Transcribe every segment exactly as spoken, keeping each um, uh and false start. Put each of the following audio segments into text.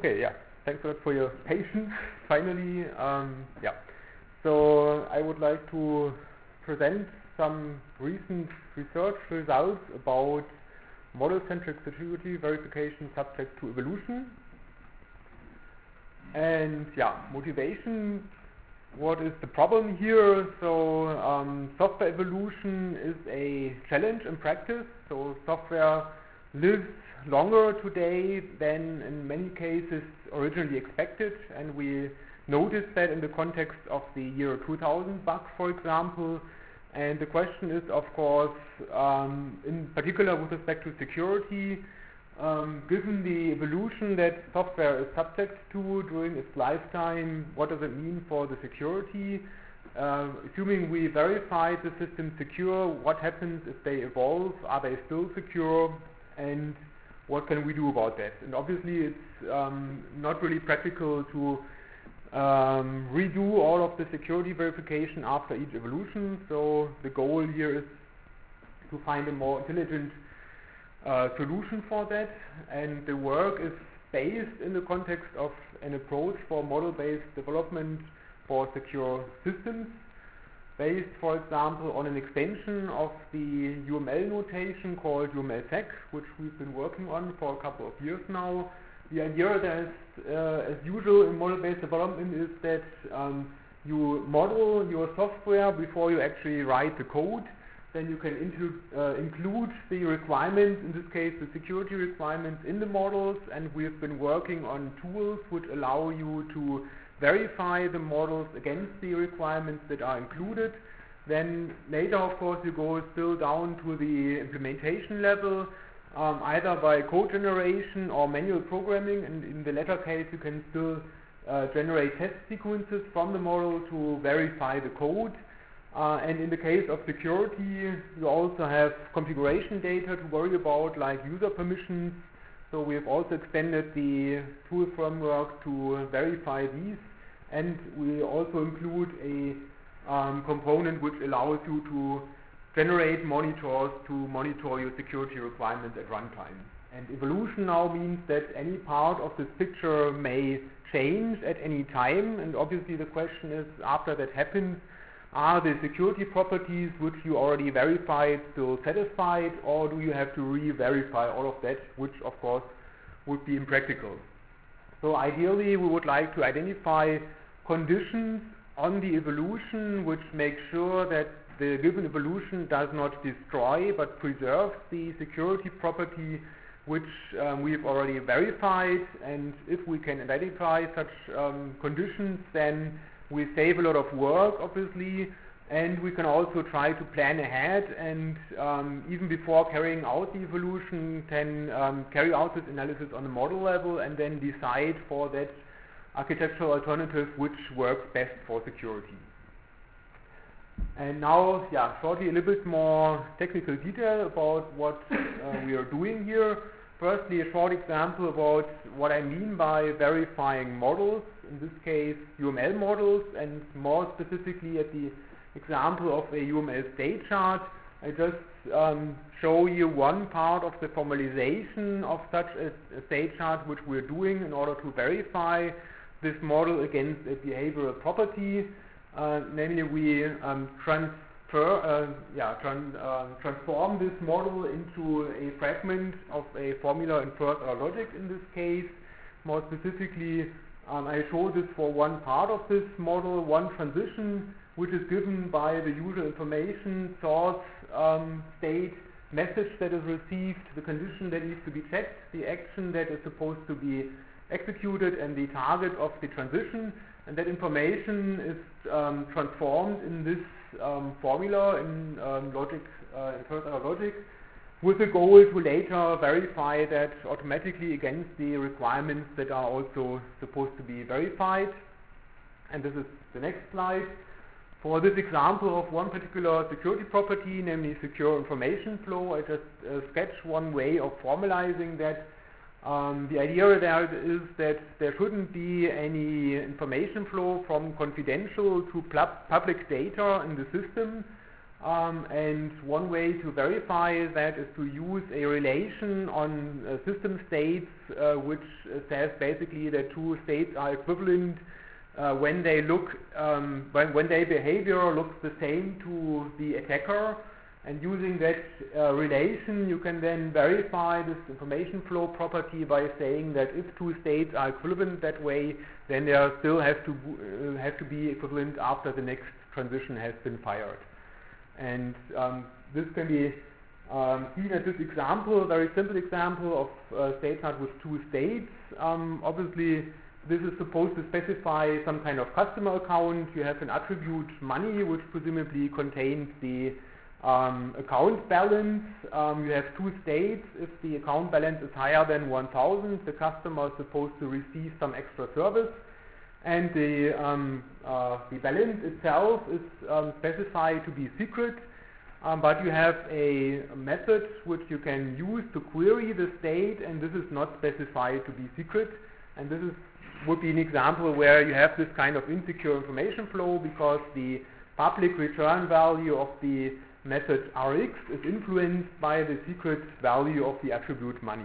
Okay, yeah. Thanks a lot for your patience. Finally, um, yeah. So I would like to present some recent research results about model-centric security verification subject to evolution. And yeah, motivation. What is the problem here? So um, software evolution is a challenge in practice. So software lives longer today than in many cases originally expected, and we noticed that in the context of the year two thousand bug, for example. And the question is, of course, um, in particular with respect to security, um, given the evolution that software is subject to during its lifetime, what does it mean for the security? Uh, assuming we verified the system secure, what happens if they evolve? Are they still secure? And what can we do about that? And obviously it's um, not really practical to um, redo all of the security verification after each evolution. So the goal here is to find a more intelligent uh, solution for that. And the work is based in the context of an approach for model-based development for secure systems, based, for example, on an extension of the U M L notation called U M L sec, which we've been working on for a couple of years now. The idea that, uh, as usual in model-based development, is that um, you model your software before you actually write the code. Then you can include, uh, include the requirements, in this case the security requirements, in the models, and we've been working on tools which allow you to verify the models against the requirements that are included. Then later, of course, you go still down to the implementation level, um, either by code generation or manual programming, and in the latter case you can still uh, generate test sequences from the model to verify the code. Uh, and in the case of security, you also have configuration data to worry about, like user permissions. So we have also extended the tool framework to verify these. And we also include a um, component which allows you to generate monitors to monitor your security requirements at runtime. And evolution now means that any part of this picture may change at any time. And obviously the question is, after that happens, are the security properties which you already verified still satisfied, or do you have to re-verify all of that, which of course would be impractical. So ideally we would like to identify conditions on the evolution which make sure that the given evolution does not destroy but preserves the security property which um, we've already verified. And if we can identify such um, conditions, then we save a lot of work, obviously, and we can also try to plan ahead, and um, even before carrying out the evolution, can um, carry out this analysis on the model level and then decide for that architectural alternative which works best for security. And now, yeah, shortly a little bit more technical detail about what uh, we are doing here. Firstly, a short example about what I mean by verifying models, in this case U M L models, and more specifically at the example of a U M L state chart. I just um, show you one part of the formalization of such a, a state chart which we're doing in order to verify this model against a behavioral property. Uh, namely, we um, transfer, uh, yeah, tran uh, transform this model into a fragment of a formula in first order logic in this case. More specifically, um, I show this for one part of this model, one transition, which is given by the usual information, source, um, state, message that is received, the condition that needs to be checked, the action that is supposed to be executed, and the target of the transition. And that information is um, transformed in this um, formula in um, logic, uh, in first order logic, with the goal to later verify that automatically against the requirements that are also supposed to be verified. And this is the next slide. For this example of one particular security property, namely secure information flow, I just uh, sketch one way of formalizing that. Um, the idea there is that there shouldn't be any information flow from confidential to public data in the system. Um, and one way to verify that is to use a relation on uh, system states uh, which uh, says basically that two states are equivalent uh, when they look, um, when, when their behavior looks the same to the attacker. And using that uh, relation, you can then verify this information flow property by saying that if two states are equivalent that way, then they are still have to uh, have to be equivalent after the next transition has been fired. And um, this can be um, seen at this example, a very simple example of uh, state chart with two states. Um, obviously, this is supposed to specify some kind of customer account. You have an attribute money, which presumably contains the um, account balance. Um, you have two states. If the account balance is higher than one thousand, the customer is supposed to receive some extra service. And the, um, uh, the balance itself is um, specified to be secret, um, but you have a method which you can use to query the state, and this is not specified to be secret. And this is, would be an example where you have this kind of insecure information flow because the public return value of the method Rx is influenced by the secret value of the attribute money.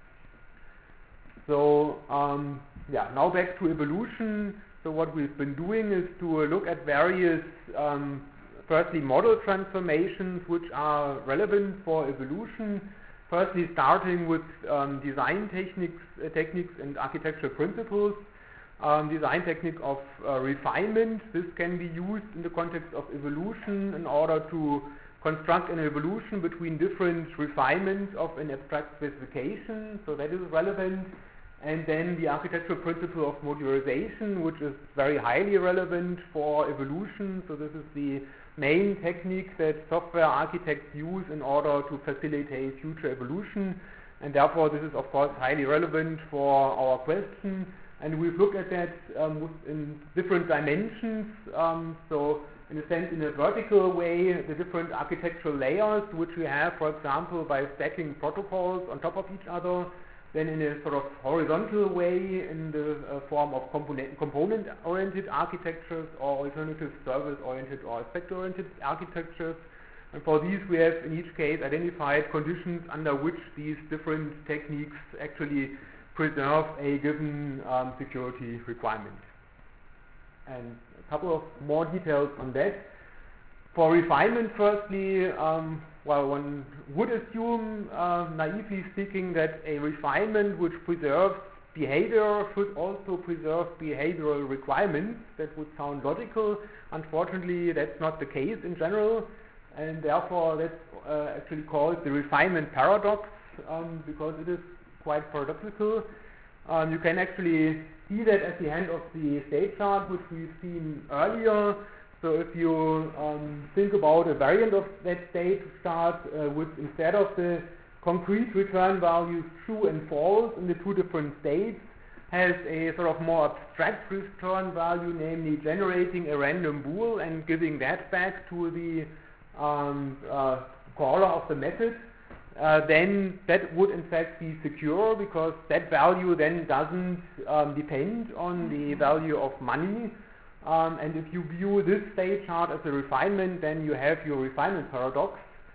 So um, yeah, now back to evolution. So what we've been doing is to look at various, um, firstly model transformations which are relevant for evolution. Firstly, starting with um, design techniques, uh, techniques and architectural principles. Um, design technique of uh, refinement. This can be used in the context of evolution in order to construct an evolution between different refinements of an abstract specification. So that is relevant. And then the architectural principle of modularization, which is very highly relevant for evolution. So this is the main technique that software architects use in order to facilitate future evolution. And therefore this is of course highly relevant for our question. And we've looked at that um, in different dimensions. Um, so in a sense, in a vertical way, the different architectural layers which we have, for example, by stacking protocols on top of each other. Then in a sort of horizontal way in the uh, form of component, component-oriented architectures or alternative service-oriented or aspect-oriented architectures. And for these we have in each case identified conditions under which these different techniques actually preserve a given um, security requirement. And a couple of more details on that. For refinement, firstly, um, well, one would assume, uh, naively speaking, that a refinement which preserves behavior should also preserve behavioral requirements. That would sound logical. Unfortunately, that's not the case in general, and therefore that's uh, actually called the refinement paradox, um, because it is quite paradoxical. Um, you can actually see that at the end of the state chart, which we've seen earlier. So if you um, think about a variant of that state chart uh, with instead of the concrete return values true and false in the two different states, has a sort of more abstract return value, namely generating a random bool and giving that back to the um, uh, caller of the method, uh, then that would in fact be secure because that value then doesn't um, depend on the value of money. Um, and if you view this state chart as a refinement, then you have your refinement paradox.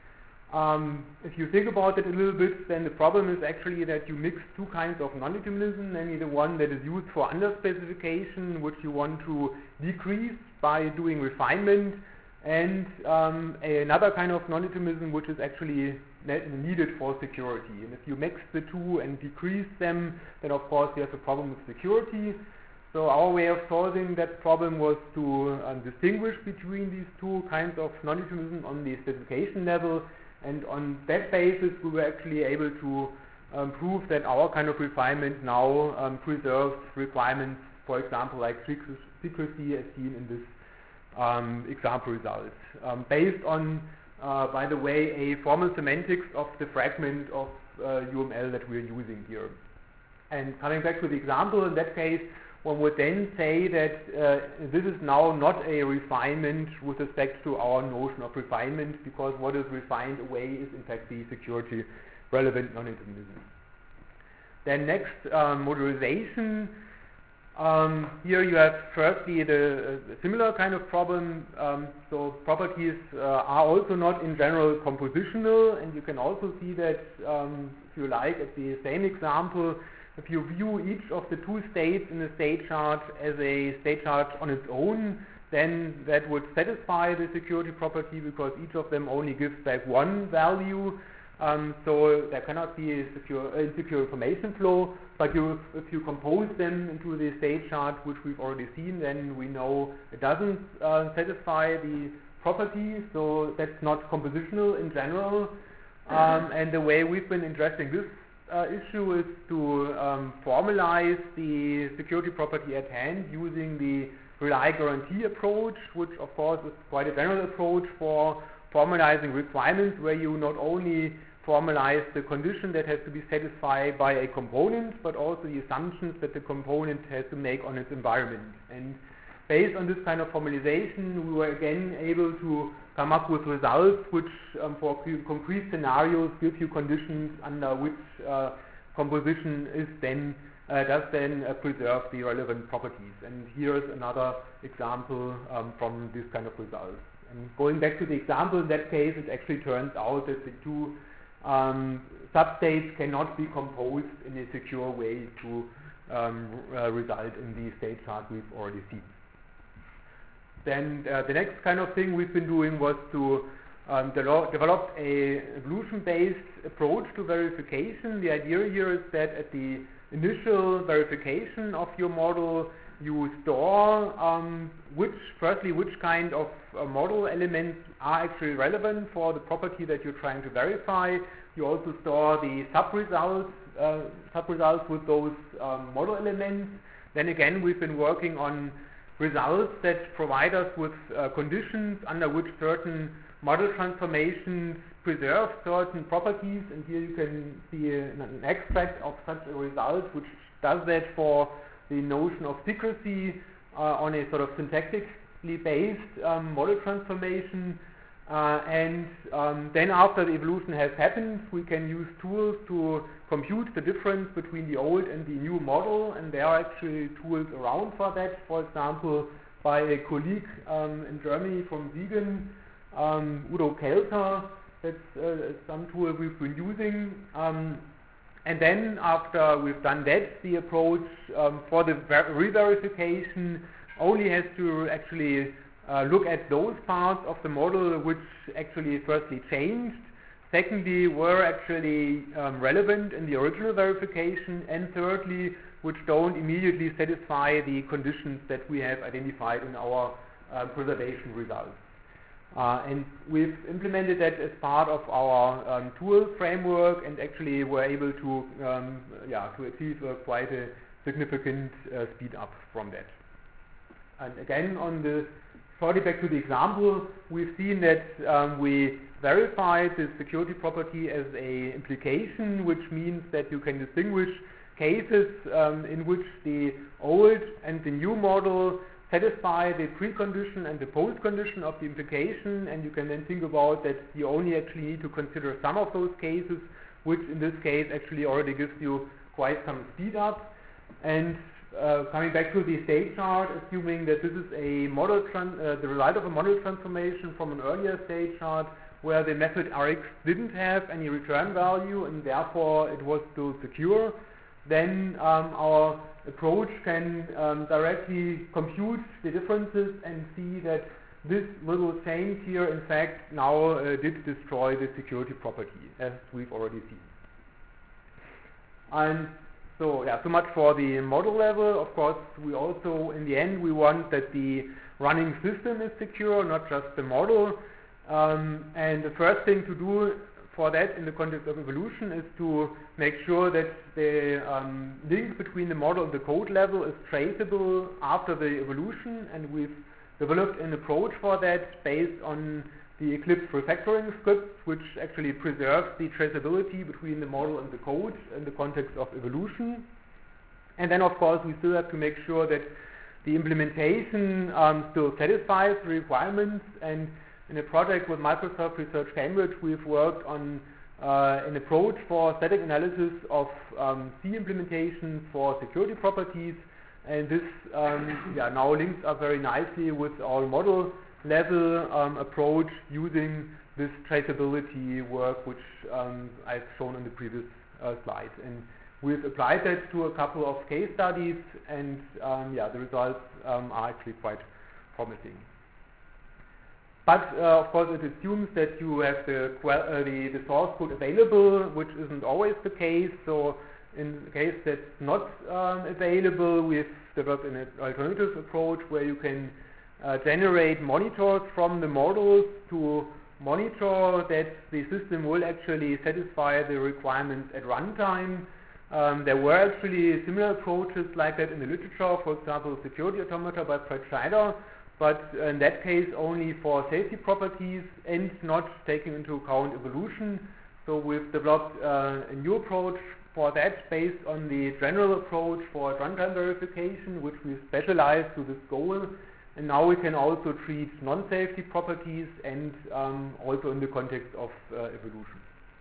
Um, if you think about it a little bit, then the problem is actually that you mix two kinds of non-determinism, namely the one that is used for underspecification, which you want to decrease by doing refinement, and um, another kind of non-determinism which is actually needed for security. And if you mix the two and decrease them, then of course you have a problem with security. So our way of solving that problem was to um, distinguish between these two kinds of non-determinism on the specification level, and on that basis we were actually able to um, prove that our kind of refinement now um, preserves requirements, for example, like secrecy as seen in this um, example result, um, based on, uh, by the way, a formal semantics of the fragment of uh, U M L that we're using here. And coming back to the example, in that case, one would then say that uh, this is now not a refinement with respect to our notion of refinement, because what is refined away is in fact the security relevant non-determinism. Then next, uh, modularization. Um, here you have firstly the uh, similar kind of problem. Um, so properties uh, are also not in general compositional, and you can also see that, um, if you like, at the same example, if you view each of the two states in the state chart as a state chart on its own, then that would satisfy the security property because each of them only gives back one value. Um, so there cannot be a secure, uh, insecure information flow, but you, if you compose them into the state chart, which we've already seen, then we know it doesn't uh, satisfy the property, so that's not compositional in general. Um, and the way we've been addressing this uh, issue is to um, formalize the security property at hand using the rely guarantee approach, which of course is quite a general approach for formalizing requirements, where you not only formalize the condition that has to be satisfied by a component, but also the assumptions that the component has to make on its environment. And based on this kind of formalization, we were again able to come up with results which, um, for concrete scenarios, give you conditions under which uh, composition is then uh, does then uh, preserve the relevant properties. And here is another example um, from this kind of results. And going back to the example, in that case, it actually turns out that the two um, substates cannot be composed in a secure way to um, uh, result in the state chart we've already seen. Then uh, the next kind of thing we've been doing was to um, de develop a evolution-based approach to verification. The idea here is that at the initial verification of your model, you store um, which, firstly, which kind of uh, model elements are actually relevant for the property that you're trying to verify. You also store the sub-results, uh, sub-results with those um, model elements. Then again, we've been working on results that provide us with uh, conditions under which certain model transformations preserve certain properties. And here you can see a, an extract of such a result, which does that for the notion of secrecy uh, on a sort of syntactically based um, model transformation. Uh, and um, then after the evolution has happened, we can use tools to compute the difference between the old and the new model, and there are actually tools around for that. For example, by a colleague um, in Germany from Siegen, um, Udo Kelter. That's uh, some tool we've been using. Um, And then after we've done that, the approach um, for the re-verification only has to actually uh, look at those parts of the model which actually firstly changed, secondly were actually um, relevant in the original verification, and thirdly which don't immediately satisfy the conditions that we have identified in our uh, preservation results. Uh, and we've implemented that as part of our um, tool framework, and actually were able to, um, yeah, to achieve uh, quite a significant uh, speed up from that. And again, on the shortly back to the example, we've seen that um, we verified the security property as a implication, which means that you can distinguish cases um, in which the old and the new model satisfy the precondition and the postcondition of the implication, and you can then think about that you only actually need to consider some of those cases, which in this case actually already gives you quite some speed up. And uh, coming back to the state chart, assuming that this is a model tran uh, the result of a model transformation from an earlier state chart where the method Rx didn't have any return value and therefore it was still secure, then um, our approach can um, directly compute the differences and see that this little change here in fact now uh, did destroy the security property, as we've already seen. And so yeah, so much for the model level. Of course, we also in the end we want that the running system is secure, not just the model. Um, and the first thing to do for that in the context of evolution is to make sure that the um, link between the model and the code level is traceable after the evolution, and we've developed an approach for that based on the Eclipse refactoring script, which actually preserves the traceability between the model and the code in the context of evolution. And then of course we still have to make sure that the implementation um, still satisfies the requirements, and in a project with Microsoft Research Cambridge, we've worked on uh, an approach for static analysis of um, C implementation for security properties. and this um, yeah, now links up very nicely with our model level um, approach using this traceability work, which um, I've shown in the previous uh, slide. And we've applied that to a couple of case studies, and um, yeah, the results um, are actually quite promising. But uh, of course, it assumes that you have the, uh, the the source code available, which isn't always the case. So in the case that's not um, available, we've developed an alternative approach where you can uh, generate monitors from the models to monitor that the system will actually satisfy the requirements at runtime. Um, there were actually similar approaches like that in the literature, for example, security automata by Fred Scheider, but in that case only for safety properties and not taking into account evolution. So we've developed uh, a new approach for that based on the general approach for runtime verification, which we specialized to this goal. And now we can also treat non-safety properties and um, also in the context of uh, evolution.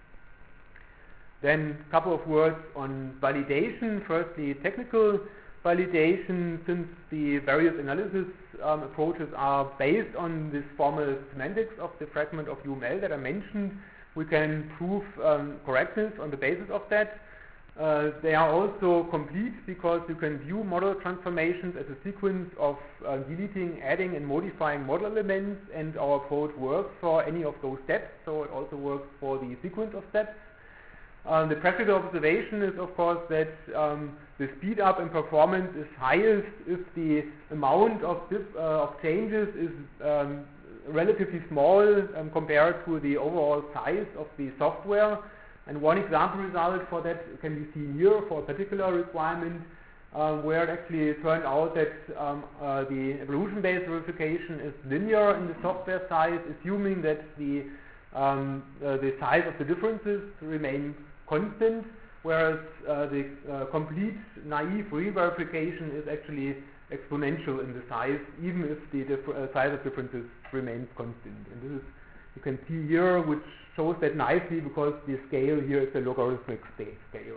Then a couple of words on validation. Firstly, technical validation. Since the various analysis um, approaches are based on this formal semantics of the fragment of U M L that I mentioned, we can prove um, correctness on the basis of that. Uh, they are also complete because you can view model transformations as a sequence of uh, deleting, adding and modifying model elements, and our approach works for any of those steps, so it also works for the sequence of steps. Um, the practical observation is of course that um, the speed up in performance is highest if the amount of, uh, of changes is um, relatively small um, compared to the overall size of the software. And one example result for that can be seen here for a particular requirement uh, where it actually turned out that um, uh, the evolution-based verification is linear in the software size, assuming that the, um, uh, the size of the differences remain constant, whereas uh, the uh, complete naive re-verification is actually exponential in the size, even if the uh, size of differences remains constant. And this is, you can see here, which shows that nicely because the scale here is a logarithmic scale.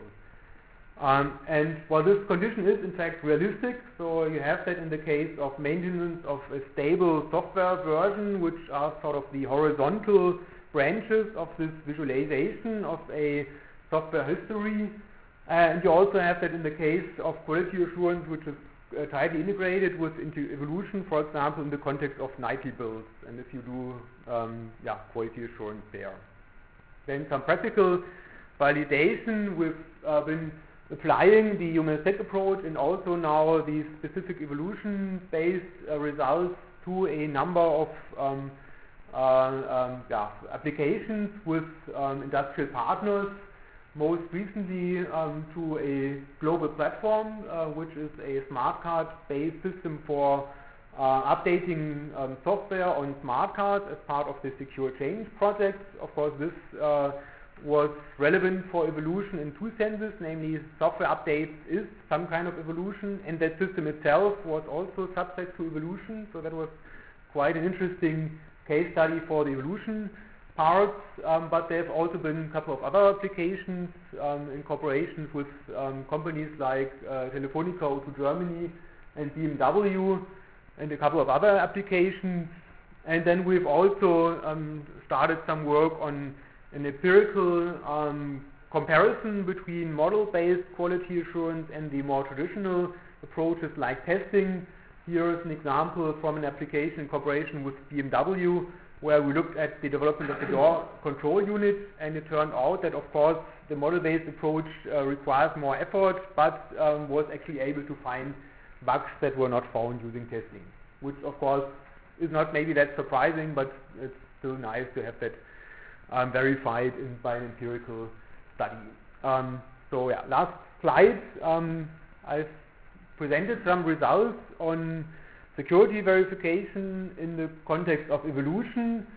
Um, and while this condition is in fact realistic, so you have that in the case of maintenance of a stable software version, which are sort of the horizontal branches of this visualization of a software history. Uh, and you also have that in the case of quality assurance, which is uh, tightly integrated with into evolution, for example, in the context of nightly builds, and if you do um, yeah, quality assurance there. Then some practical validation. We've uh, been applying the U M L stack approach and also now the specific evolution-based uh, results to a number of um, uh, um, yeah, applications with um, industrial partners, most recently um, to a global platform, uh, which is a smart card-based system for uh, updating um, software on smart cards as part of the Secure Change project. Of course, this uh, was relevant for evolution in two senses, namely software updates is some kind of evolution, and that system itself was also subject to evolution, so that was quite an interesting case study for the evolution parts, um, but there have also been a couple of other applications um, in cooperation with um, companies like uh, Telefonica O two Germany and B M W and a couple of other applications. And then we've also um, started some work on an empirical um, comparison between model-based quality assurance and the more traditional approaches like testing. Here is an example from an application in cooperation with B M W, where we looked at the development of the door control unit, and it turned out that, of course, the model-based approach uh, requires more effort, but um, was actually able to find bugs that were not found using testing, which, of course, is not maybe that surprising, but it's still nice to have that um, verified in, by an empirical study. Um, so, yeah, last slide, um, I've presented some results on security verification in the context of evolution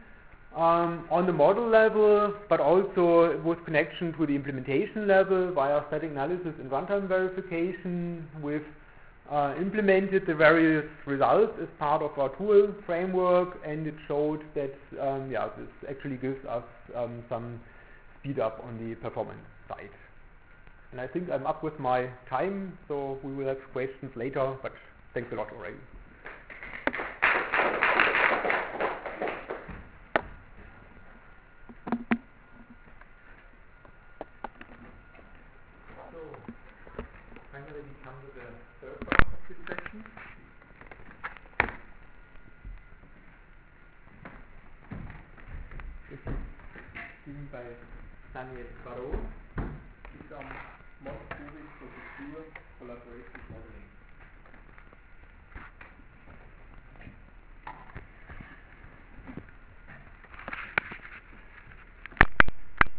um, on the model level, but also with connection to the implementation level via static analysis and runtime verification. We've uh, implemented the various results as part of our tool framework, and it showed that um, yeah, this actually gives us um, some speed up on the performance side. And I think I'm up with my time, so we will have questions later, but thanks a lot already. So, finally we come to the third part of this session. This is given by Daniel Barrault.